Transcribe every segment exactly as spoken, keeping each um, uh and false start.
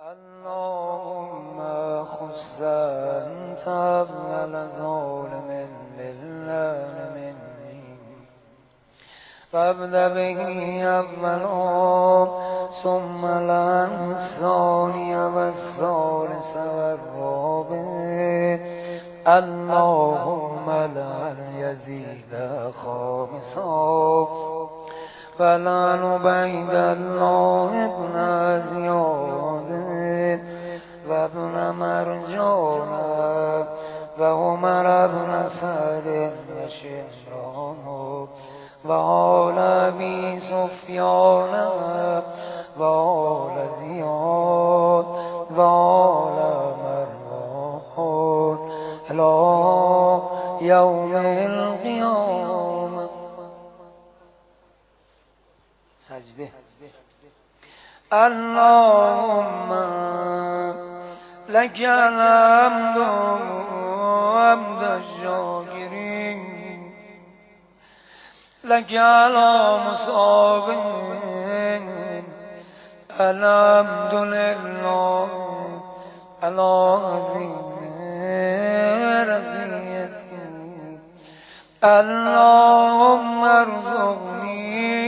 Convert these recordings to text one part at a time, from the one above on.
اللهم خص انت اول ظالم لله مني فابدأ به اولا ثم الثاني والثالث والرابع اللهم لا يزيد خامسا فلعن بيد الله ابن زياد وابن مرجان وعمر بن سعد وشمران وآل أبي سفيان وآل زياد وآل مروان إلى يوم القيامة. سجده. اللهم لك الحمد حمد الشاكرين لك على مصابين الحمد لله على عظيم رضيتك. اللهم ارزقني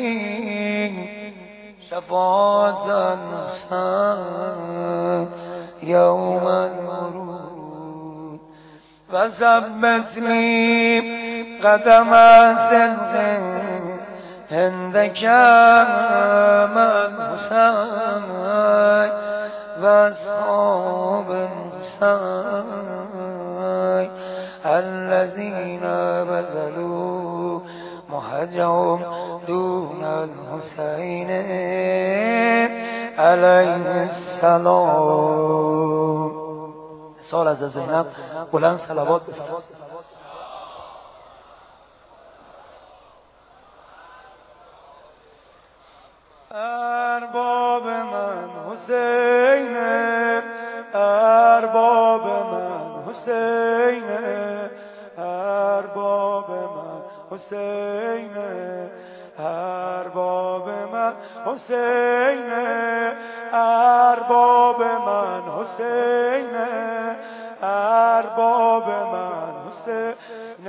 شفاعة النساء يوم المرود وثبت لي قدم صدق عندك مع الحسين واصحاب الحسين الذين بذلوا مهجهم دون الحسين عليه السلام. سال از زینب بلند صلوات بفرست. ارباب من حسین ارباب من حسین ارباب من حسین ارباب من حسین ارباب من حسین ارباب من حسین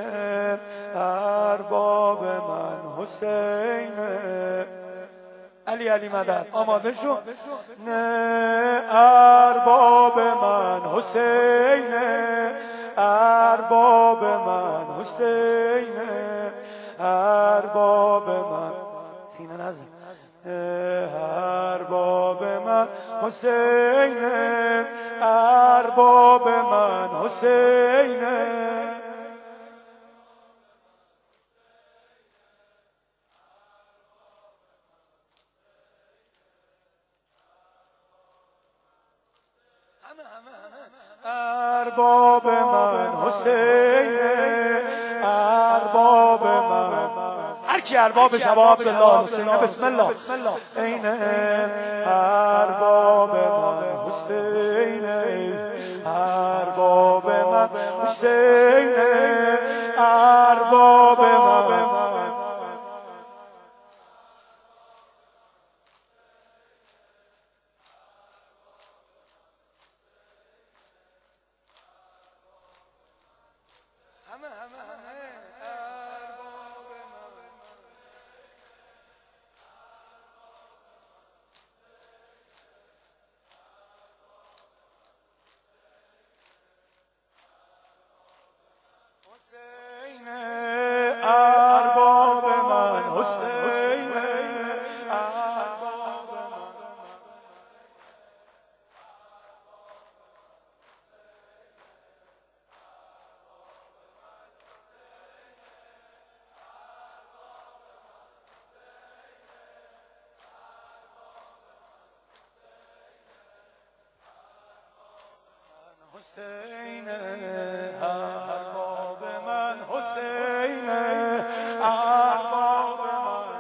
ارباب من حسین. علی علی مدد آماده شو. نه ارباب من حسین ارباب من حسین ارباب من سینه نزن ارباب من حسین ارباب من حسین ارباب من حسین ارباب من هر کی ارباب شباب عبدالله حسین بسم الله این ارباب من حسین ارباب من حسین ارباب من حسین ارباب من حسین ارباب حسین ارباب من حسین ارباب من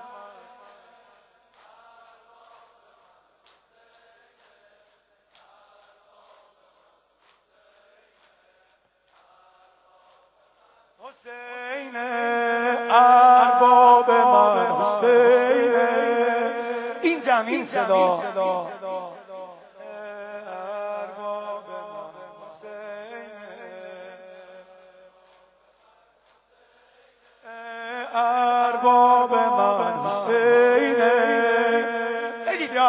حسین ارباب من حسین. این جمعی صدا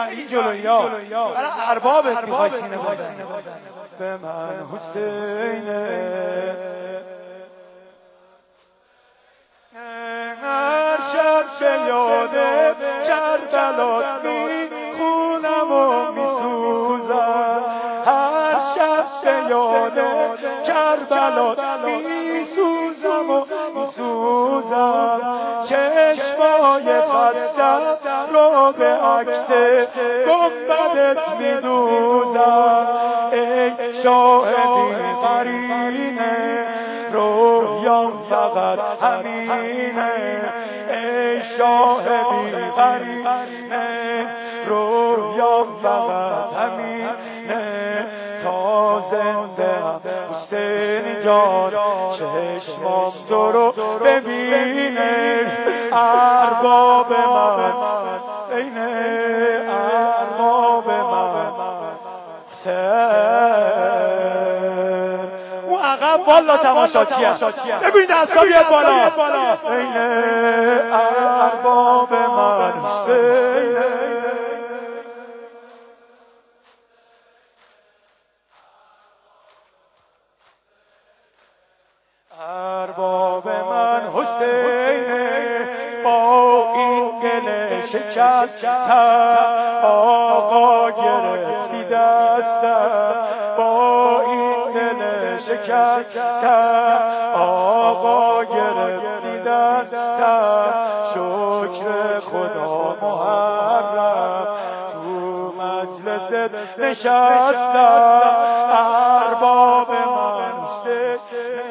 این جلویا برای اربابت میخوای سینه بزنی. به من حسینه هر شب به یاد کربلا میخونم و میسوزم، هر شب به یاد کربلا میسوزم و میسوزم، چشمای خستم رو به عکس گنبدت میدوزم. ای شاهدی قرینه رویام فقط همینه، ای شاهدی قرینه رویام فقط همینه، تا زنده حسین جان چشمام تو رو ببینه. ارباب من اینه، ارباب من حسین. اون عقب والا تماشاچیه، ببین دستا بیاد بالا. اینه ارباب من حسینه. ارباب من حسینه با این گل شکستم، آقا گرفتی دستم، با این دل شکستم، آقا گرفتی دستم. شکر خدا محرم تو مجلست نشستم. ارباب من حسینه،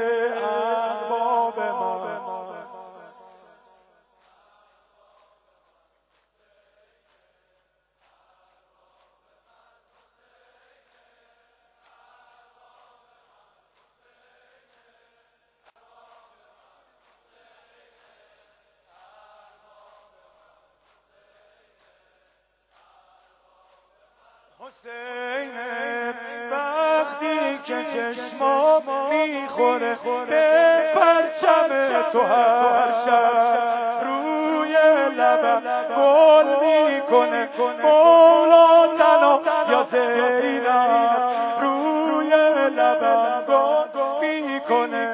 حسینه وقتی که چشمام میخوره به پرچم تو هر شب، روی لبم گل میکنه مولا تنها یا زینب، روی لبم گل میکنه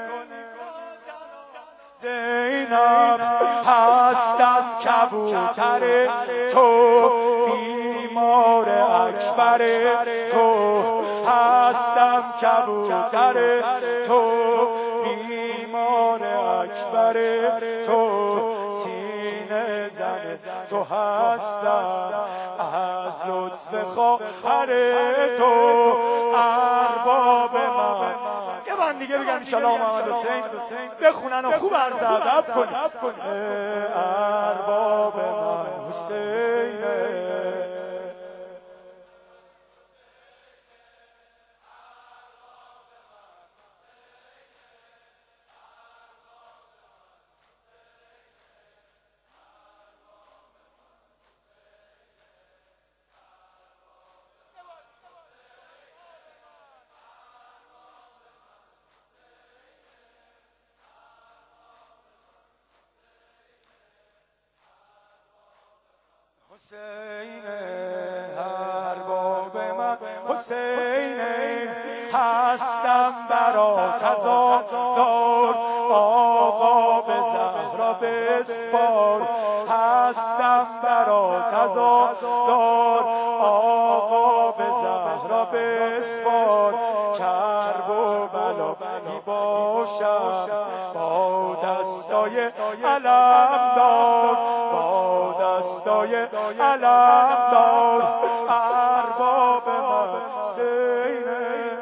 زینب. هستم کبوتر تو بیمار اکبر تو، هستم کبوتر تو بیمار اکبر تو، سینه زن تو هستم از لطف خواهر تو. ارباب من یه بند دیگه بگم انشالله محمد حسین بخونن و خوب عرض ادب کنن. ارباب من حسینه. حسینه ارباب من حسینه، هستم برات عزادار، آقا به زهرا بسپار. هستم برات عزادار، آقا به زهرا بسپار. کرب و بلایی باشم با دستای علمدار، با دستای علمدار. ارباب من حسینه.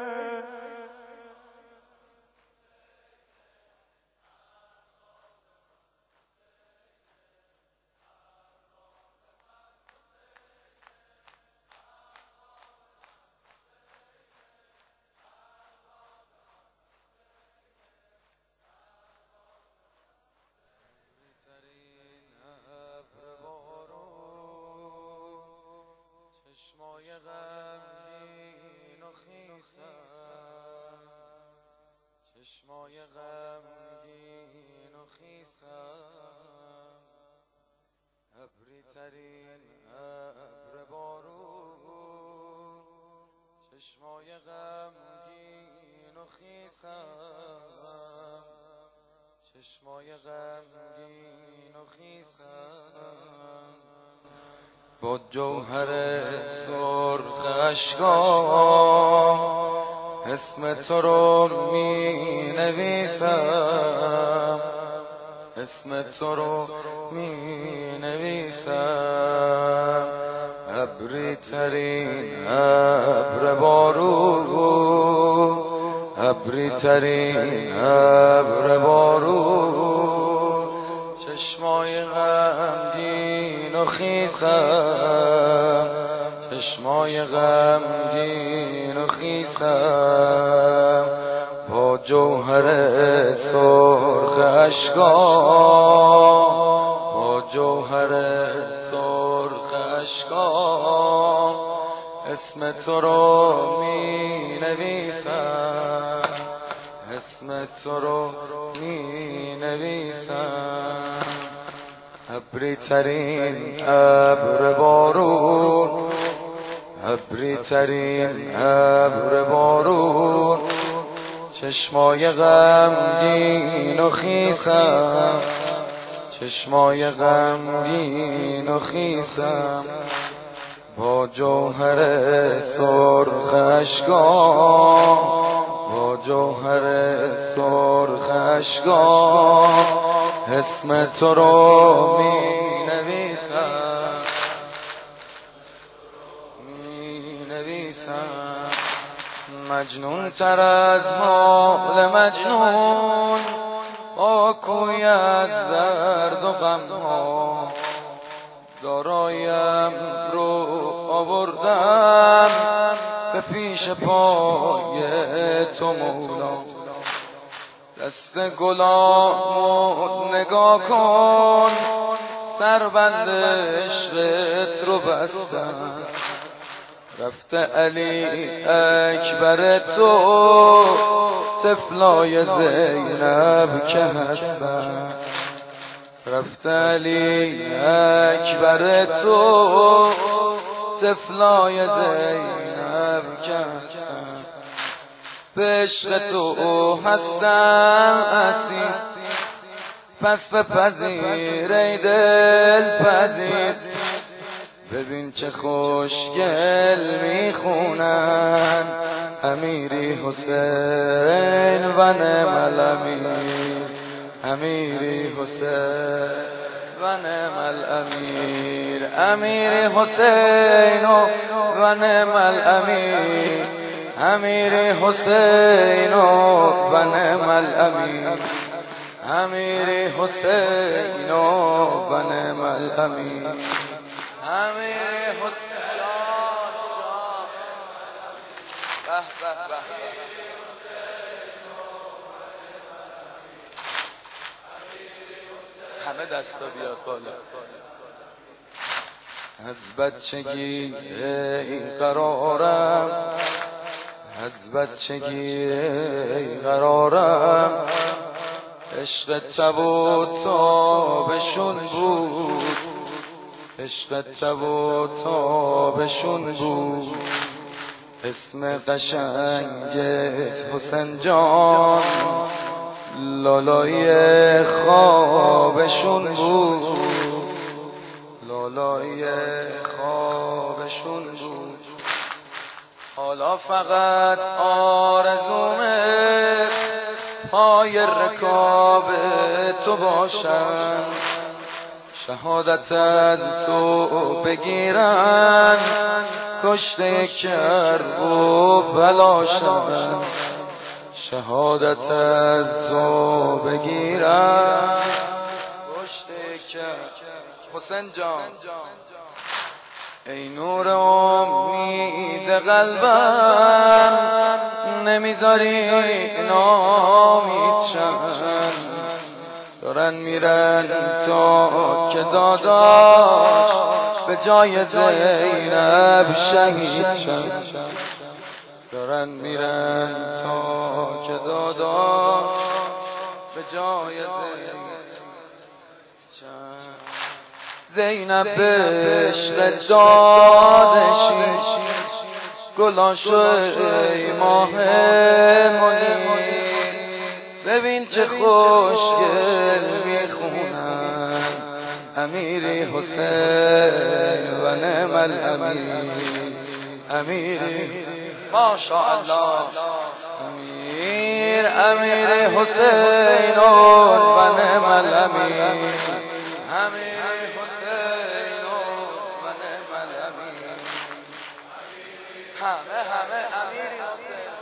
چشمای غمگین و خیسم، چشمای غمگین و خیسم، ابری ترین ابر بارون، چشمای غمگین و خیسم، چشمای غمگین و خیسم، با جوهر سرخ اشکام اسم تو رو می نویسم، اسم تو رو می نویسم. ابری ترین ابر بارون، ابری ترین ابر بارون، چشمای غمگین و خیسم، چشمای غمگین و خیسم، با جوهر سرخ اشکام، با جوهر سرخ اشکام اسم تو رو می نویسم، اسم تو رو می نویسم. ابری ترین ابر بارون، ابری ترین ابر بارون، چشمای غمگین و خیسم، چشمای غمگین و خیسم، با جوهر سرخ اشکام، با جوهر سرخ اشکام اسم تو رو می نویسم، می نویسم. مجنون تر از حال مجنون، با کوی از درد و غم ها، دارایم رو آوردم به پیش پای تو مولا. دست گلامو نگاه کن، سربند عشقت رو بستم، رفته علی اکبر تو، طفلای زینب که هستن، رفته علی اکبر تو، طفلای زینب که هستن، به عشق تو هستم اسیر، پس بپذیر ای دل پذیر. ببین چه خوشگل میخونن امیری حسین و نعم الامیر، امیری حسین و نعم الامیر، امیری حسین و نعم الامیر، امیری حسین و نعم الامیر، امیری حسین و نعم الامیر، امیر حسین جان جان به به به. همه دستا بیاد بالا. از بچگی ای قرارم، از بچگی ای قرارم، عشق تب و تابشون بود، عشق تب و تابشون بود. اسم قشنگت حسین جان، لالای خوابشون بود، لالای خوابشون بود. حالا فقط آرزومه پای رکاب تو باشم، شهادت از تو بگیرن، کشته کرب و بلاشم، شهادت از تو بگیرن، کشته کرب. حسین جان ای نور امید قلبم، نمیذاری نامید شم، دارن میرن تا که داداش به جای زینب شهید شم، دارن میرن تا که داداش به جای زینب شم. زینب به عشق دادشی گلان شو ای ماه منیر ببین چه خوشگل میخونن امیری حسین و نعم الامیر امیری ماشاءالله امیر امیر حسین و نعم الامیر امیر حسین و نعم الامیر همه همه امیری حسین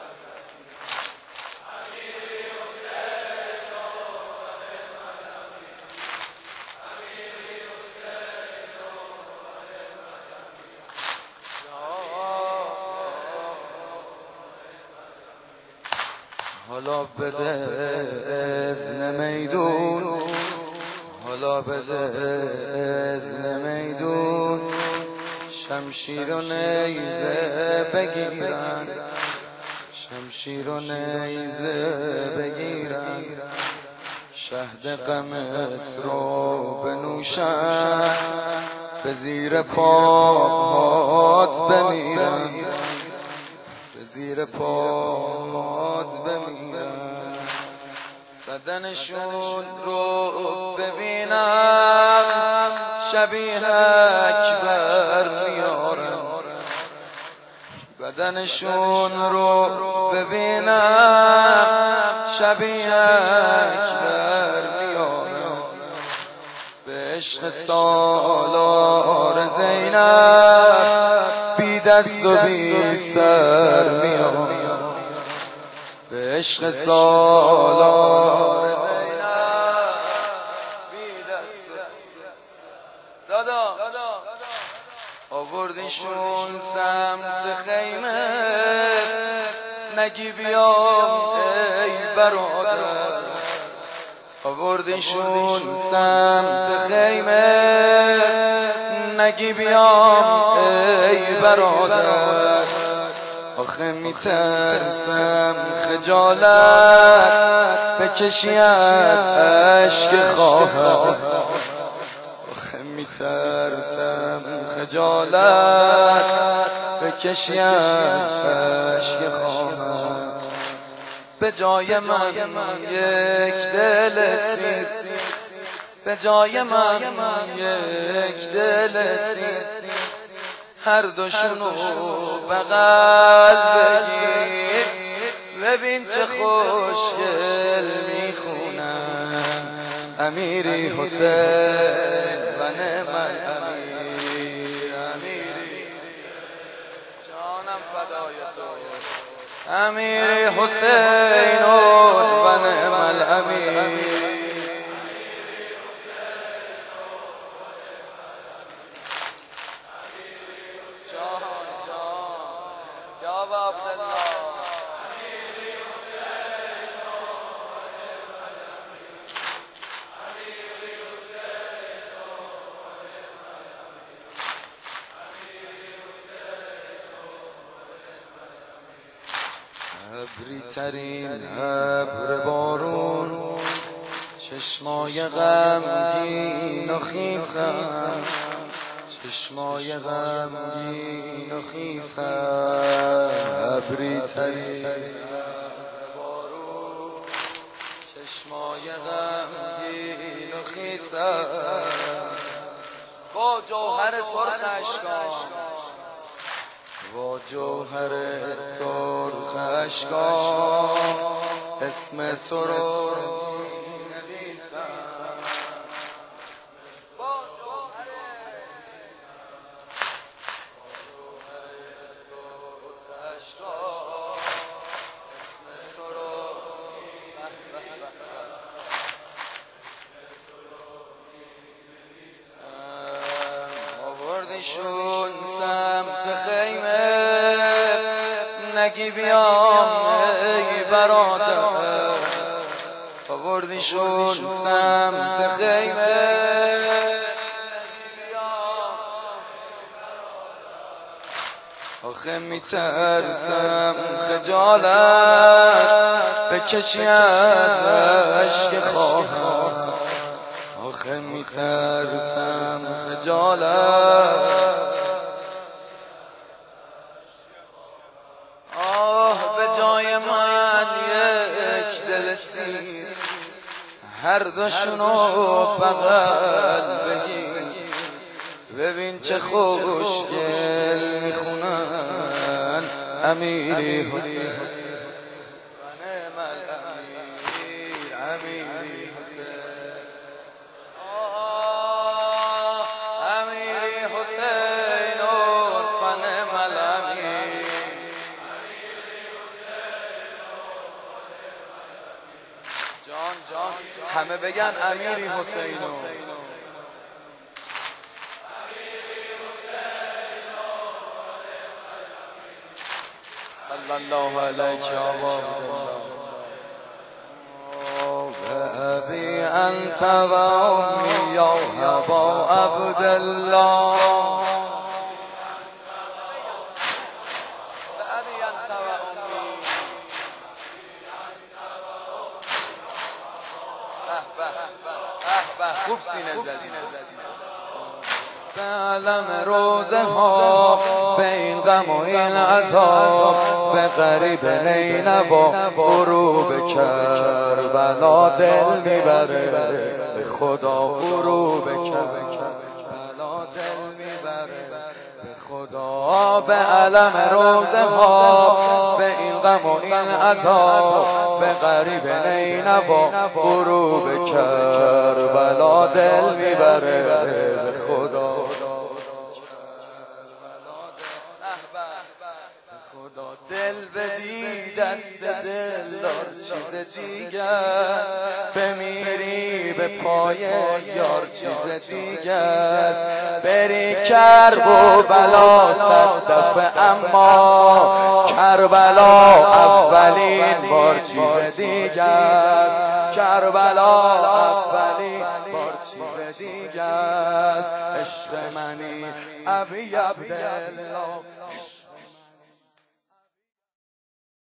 حالا بده اذن میدون حالا بده اذن میدون شمشیر و نیزه بگیرن شمشیر و نیزه بگیرن شهد غمت رو بنوشن به زیر پاهات بمیرن به زیر پاهات بمیرن بدنشون رو ببینم شبیه اکبر میارن بدنشون رو ببینم شبیه اکبر میارن به عشق سالار زینب بی دست و بی سر میارن به عشق سالار زینب بی دست دادا آوردیشون سمت خیمه نگی بیام ای برادر آوردیشون سمت خیمه نگی بیام ای برادر آخه میترسم خجالت بکشی از عشق خواهر آخه میترسم خجالت بکشی از عشق خواهر به جای من یک دل سیز به جای من یک دل سیز هر دوشونو بغل بگیر ببین چه خوشگل میخونن امیری حسین و نعم الامیر امیری جانم فدای تو امیری حسین و نعم الامیر ابری ترین ابر بارون چشمای غمگین و خیسم چشمای غمگین و خیسم ابری ترین ابر بارون چشمای غمگین و خیسم با جوهر سرخ اشکان با جوهر سرخ اشکان اسم تو رو نویسم با جوهر سرخ اشکان اسم تو رو نویسم آوردیشون سمت خیمه نگی بیام ای برادر آوردیشون سمت خیمه آخه میترسم خجالت بکشی از عشق خواهر آخه میترسم خجالت، آه به جای من یک دل سیر هر دوشونو بغل بگیر، ببین چه خوشگل میخونن امیری حسین، نعم الامیر امیری حسین، آه امیری حسین و نعم الامیر، جان جان همه بگن امیری حسین صلی الله علیک یا عبدالله. ابی انت و امی یا ابا عبدالله، ابی انت و امی، به به خوب سینه زدی. به علم روزه ها به این غم و این عذاب، به غریب نینوا غروب کربلا دل میبره، به خدا غروب کربلا دل میبره، به خدا. به علم روزه ها به این غم و این عذاب، به غریب نینوا غروب کربلا دل میبره، به خدا. خدا دل بدی دست دل دار چیز دیگر، بمیری به پای یار چیز دیگر، بری کرب و بلا صد دفعه اما کربلا اولین بار چیز دیگر، کربلا اولین بار چیز دیگر، عشق منی ابی عبدالله.